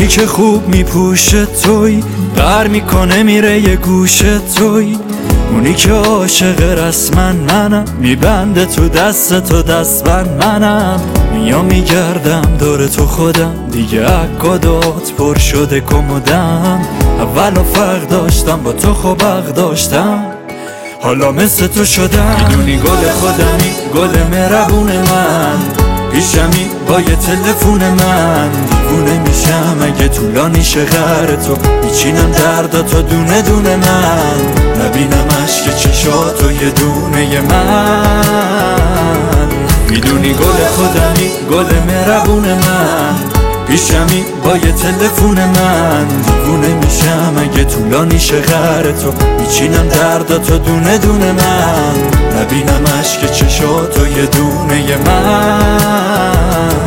اونی که خوب میپوشه توی، غر میکنه میره یه گوشه توی، اونی که عاشق رسما منم، میبنده تو دست تو دستبند منم، میام میگردم دور تو خودم، دیگه عکادات پر شده کمودم، اولو فرق داشتم با تو خوب حق داشتم، حالا مثل تو شدم. میدونی گل خودمی، گل مهربون من، پیشمی با یه تلفون من، دیوونه میشم اگه طولانی شه غر تو، میچینم درداتو دونه دونه من، نبینم عشق چشاتو یه دونه من. میدونی گل خودمی، گل مهربون من، پیشمی با یه تلفون من، دیوونه میشم اگه طولانی شه غر تو، میچینم درداتو دونه دونه من، نبینم عشق چشاتو یه دونه من.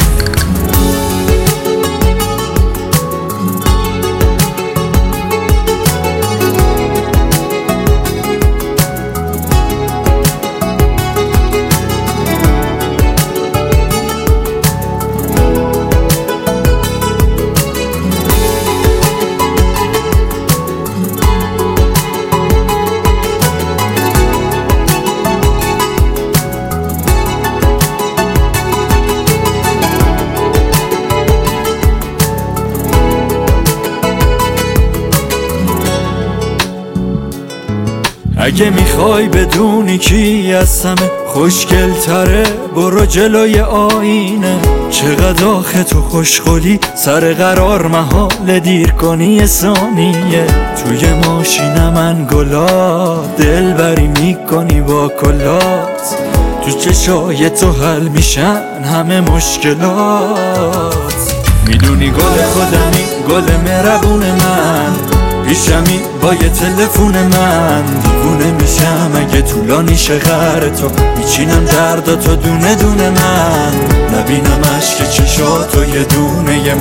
اگه میخوای بدونی کی از همه خوشگل تره، برو جلوی آینه، چقدر آخه تو خوشقلی، سر قرار محال دیر کنی یه ثانیه، توی ماشین من گلا، دلبری میکنی با کلات، تو چشای تو حل میشن همه مشکلات. میدونی گل خودمی، گل مهربون من، پیشمی با یه تلفون من، دیوونه میشم اگه طولانی شه غر تو، میچینم درداتو دونه دونه من، نبینم عشق چشاتو یه دونه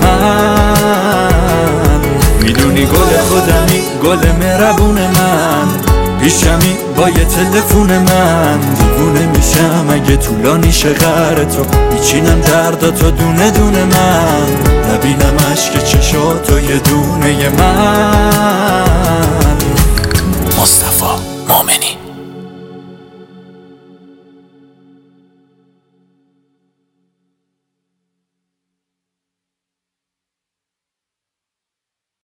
من. میدونی گل خودمی، گل مهربون من، پیشمی با یه تلفون من، دیوونه میشم اگه طولانی شه غر تو، میچینم درداتو دونه دونه من، نبینم عشق چشاتو یه دونه من. مصطفی مومنی.